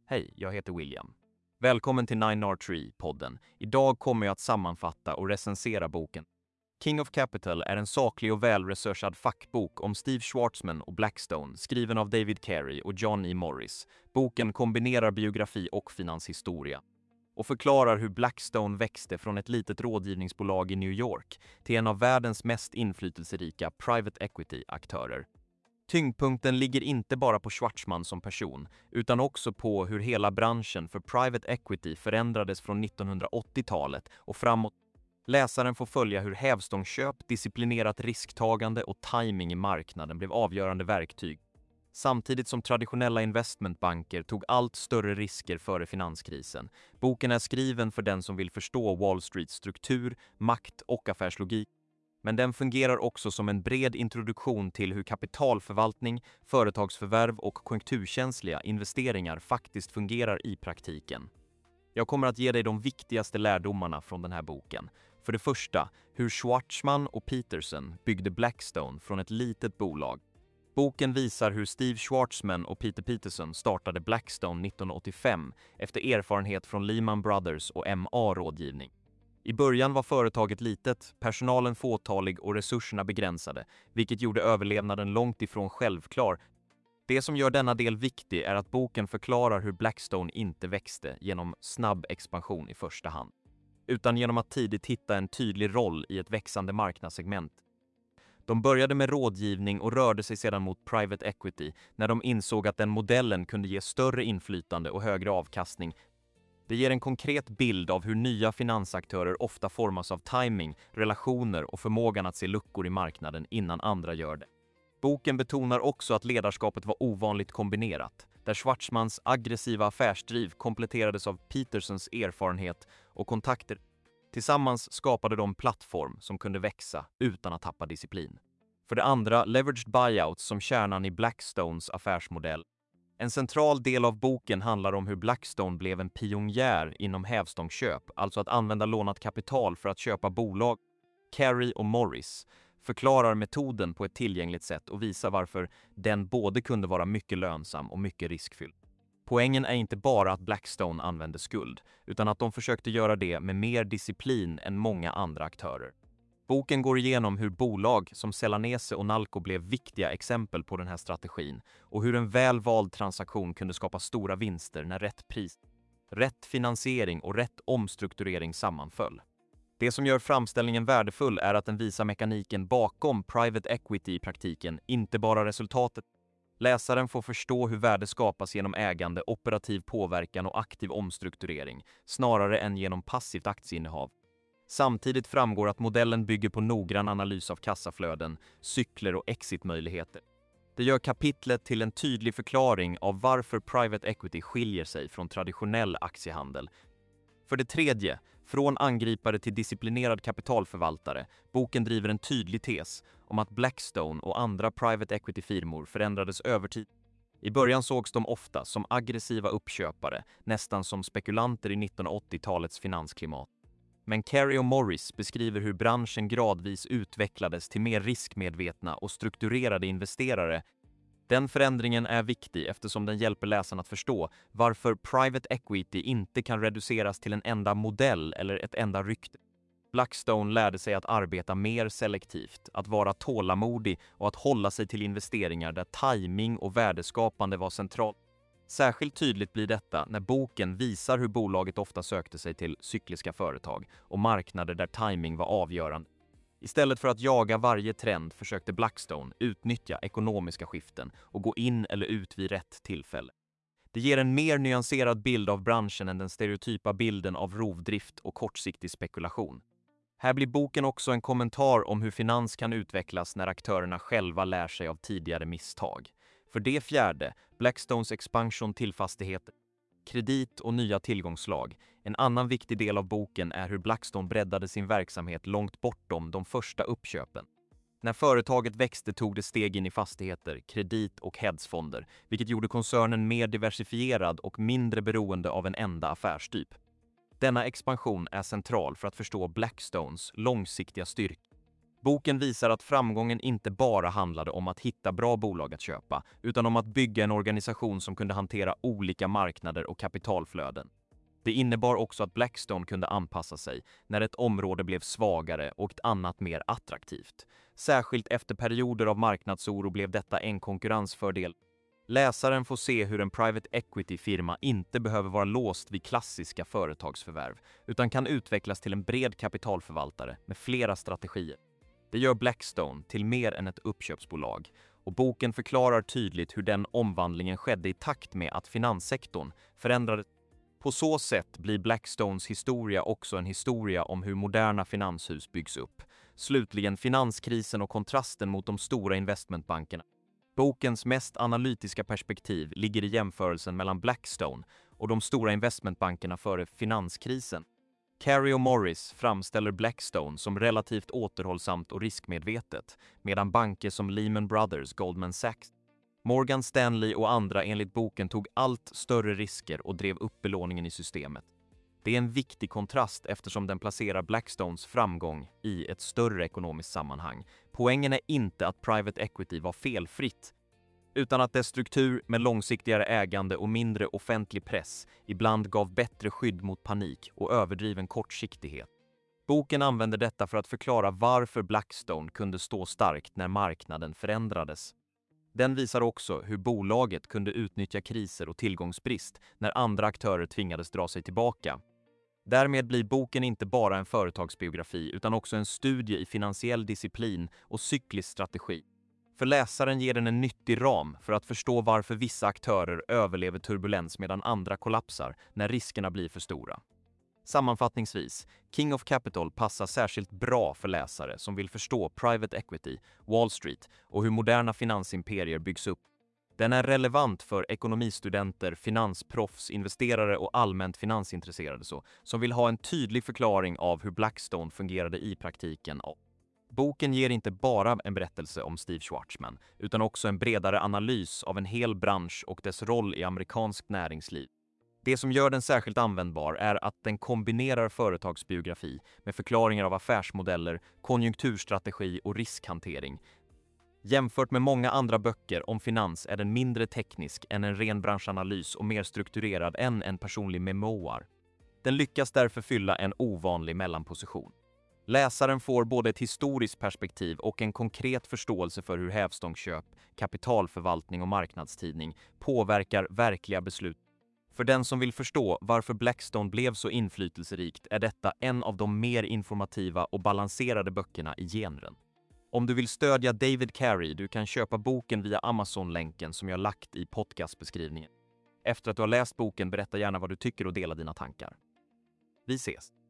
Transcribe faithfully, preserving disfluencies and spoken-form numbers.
Hej, jag heter William. Välkommen till nine R tre-podden. Idag kommer jag att sammanfatta och recensera boken. King of Capital är en saklig och välresearchad fackbok om Steve Schwarzman och Blackstone, skriven av David Carey och John E. Morris. Boken kombinerar biografi och finanshistoria och förklarar hur Blackstone växte från ett litet rådgivningsbolag i New York till en av världens mest inflytelserika private equity-aktörer. Tyngdpunkten ligger inte bara på Schwarzman som person, utan också på hur hela branschen för private equity förändrades från nittonhundraåttiotalet och framåt. Läsaren får följa hur hävstångsköp, disciplinerat risktagande och timing i marknaden blev avgörande verktyg, samtidigt som traditionella investmentbanker tog allt större risker före finanskrisen. Boken är skriven för den som vill förstå Wall Streets struktur, makt och affärslogik. Men den fungerar också som en bred introduktion till hur kapitalförvaltning, företagsförvärv och konjunkturkänsliga investeringar faktiskt fungerar i praktiken. Jag kommer att ge dig de viktigaste lärdomarna från den här boken. För det första, hur Schwarzman och Peterson byggde Blackstone från ett litet bolag. Boken visar hur Steve Schwarzman och Peter Peterson startade Blackstone nittonhundraåttiofem efter erfarenhet från Lehman Brothers och M A-rådgivning. I början var företaget litet, personalen fåtalig och resurserna begränsade, vilket gjorde överlevnaden långt ifrån självklar. Det som gör denna del viktig är att boken förklarar hur Blackstone inte växte genom snabb expansion i första hand, utan genom att tidigt hitta en tydlig roll i ett växande marknadssegment. De började med rådgivning och rörde sig sedan mot private equity när de insåg att den modellen kunde ge större inflytande och högre avkastning. Det ger en konkret bild av hur nya finansaktörer ofta formas av timing, relationer och förmågan att se luckor i marknaden innan andra gör det. Boken betonar också att ledarskapet var ovanligt kombinerat, där Schwarzmans aggressiva affärsdriv kompletterades av Petersons erfarenhet och kontakter. Tillsammans skapade de plattform som kunde växa utan att tappa disciplin. För det andra, leveraged buyouts som kärnan i Blackstones affärsmodell. En central del av boken handlar om hur Blackstone blev en pionjär inom hävstångsköp, alltså att använda lånat kapital för att köpa bolag. Carey och Morris förklarar metoden på ett tillgängligt sätt och visar varför den både kunde vara mycket lönsam och mycket riskfylld. Poängen är inte bara att Blackstone använde skuld, utan att de försökte göra det med mer disciplin än många andra aktörer. Boken går igenom hur bolag som Celanese och Nalco blev viktiga exempel på den här strategin och hur en väl vald transaktion kunde skapa stora vinster när rätt pris, rätt finansiering och rätt omstrukturering sammanföll. Det som gör framställningen värdefull är att den visar mekaniken bakom private equity i praktiken, inte bara resultatet. Läsaren får förstå hur värde skapas genom ägande, operativ påverkan och aktiv omstrukturering, snarare än genom passivt aktieinnehav. Samtidigt framgår att modellen bygger på noggrann analys av kassaflöden, cykler och exitmöjligheter. Det gör kapitlet till en tydlig förklaring av varför private equity skiljer sig från traditionell aktiehandel. För det tredje, från angripare till disciplinerad kapitalförvaltare, boken driver en tydlig tes om att Blackstone och andra private equity-firmor förändrades över tid. I början sågs de ofta som aggressiva uppköpare, nästan som spekulanter i nittonhundraåttiotalets finansklimat. Men Carey och Morris beskriver hur branschen gradvis utvecklades till mer riskmedvetna och strukturerade investerare. Den förändringen är viktig eftersom den hjälper läsaren att förstå varför private equity inte kan reduceras till en enda modell eller ett enda rykte. Blackstone lärde sig att arbeta mer selektivt, att vara tålamodig och att hålla sig till investeringar där timing och värdeskapande var centralt. Särskilt tydligt blir detta när boken visar hur bolaget ofta sökte sig till cykliska företag och marknader där timing var avgörande. Istället för att jaga varje trend försökte Blackstone utnyttja ekonomiska skiften och gå in eller ut vid rätt tillfälle. Det ger en mer nyanserad bild av branschen än den stereotypa bilden av rovdrift och kortsiktig spekulation. Här blir boken också en kommentar om hur finans kan utvecklas när aktörerna själva lär sig av tidigare misstag. För det fjärde, Blackstones expansion till fastigheter, kredit och nya tillgångslag. En annan viktig del av boken är hur Blackstone breddade sin verksamhet långt bortom de första uppköpen. När företaget växte tog det steg in i fastigheter, kredit och hedgefonder, vilket gjorde koncernen mer diversifierad och mindre beroende av en enda affärstyp. Denna expansion är central för att förstå Blackstones långsiktiga styrka. Boken visar att framgången inte bara handlade om att hitta bra bolag att köpa, utan om att bygga en organisation som kunde hantera olika marknader och kapitalflöden. Det innebar också att Blackstone kunde anpassa sig när ett område blev svagare och ett annat mer attraktivt. Särskilt efter perioder av marknadsoro blev detta en konkurrensfördel. Läsaren får se hur en private equity-firma inte behöver vara låst vid klassiska företagsförvärv, utan kan utvecklas till en bred kapitalförvaltare med flera strategier. Det gör Blackstone till mer än ett uppköpsbolag, och boken förklarar tydligt hur den omvandlingen skedde i takt med att finanssektorn förändrades. På så sätt blir Blackstones historia också en historia om hur moderna finanshus byggs upp. Slutligen finanskrisen och kontrasten mot de stora investmentbankerna. Bokens mest analytiska perspektiv ligger i jämförelsen mellan Blackstone och de stora investmentbankerna före finanskrisen. Carey och Morris framställer Blackstone som relativt återhållsamt och riskmedvetet, medan banker som Lehman Brothers, Goldman Sachs, Morgan Stanley och andra enligt boken tog allt större risker och drev upp belåningen i systemet. Det är en viktig kontrast eftersom den placerar Blackstones framgång i ett större ekonomiskt sammanhang. Poängen är inte att private equity var felfritt, utan att dess struktur med långsiktigare ägande och mindre offentlig press ibland gav bättre skydd mot panik och överdriven kortsiktighet. Boken använder detta för att förklara varför Blackstone kunde stå starkt när marknaden förändrades. Den visar också hur bolaget kunde utnyttja kriser och tillgångsbrist när andra aktörer tvingades dra sig tillbaka. Därmed blir boken inte bara en företagsbiografi utan också en studie i finansiell disciplin och cyklisk strategi. För läsaren ger den en nyttig ram för att förstå varför vissa aktörer överlever turbulens medan andra kollapsar när riskerna blir för stora. Sammanfattningsvis, King of Capital passar särskilt bra för läsare som vill förstå private equity, Wall Street och hur moderna finansimperier byggs upp. Den är relevant för ekonomistudenter, finansproffs, investerare och allmänt finansintresserade så, som vill ha en tydlig förklaring av hur Blackstone fungerade i praktiken. Boken ger inte bara en berättelse om Steve Schwarzman, utan också en bredare analys av en hel bransch och dess roll i amerikanskt näringsliv. Det som gör den särskilt användbar är att den kombinerar företagsbiografi med förklaringar av affärsmodeller, konjunkturstrategi och riskhantering. Jämfört med många andra böcker om finans är den mindre teknisk än en ren branschanalys och mer strukturerad än en personlig memoir. Den lyckas därför fylla en ovanlig mellanposition. Läsaren får både ett historiskt perspektiv och en konkret förståelse för hur hävstångsköp, kapitalförvaltning och marknadstidning påverkar verkliga beslut. För den som vill förstå varför Blackstone blev så inflytelserikt är detta en av de mer informativa och balanserade böckerna i genren. Om du vill stödja David Carey, du kan köpa boken via Amazon-länken som jag lagt i podcastbeskrivningen. Efter att du har läst boken, berätta gärna vad du tycker och dela dina tankar. Vi ses!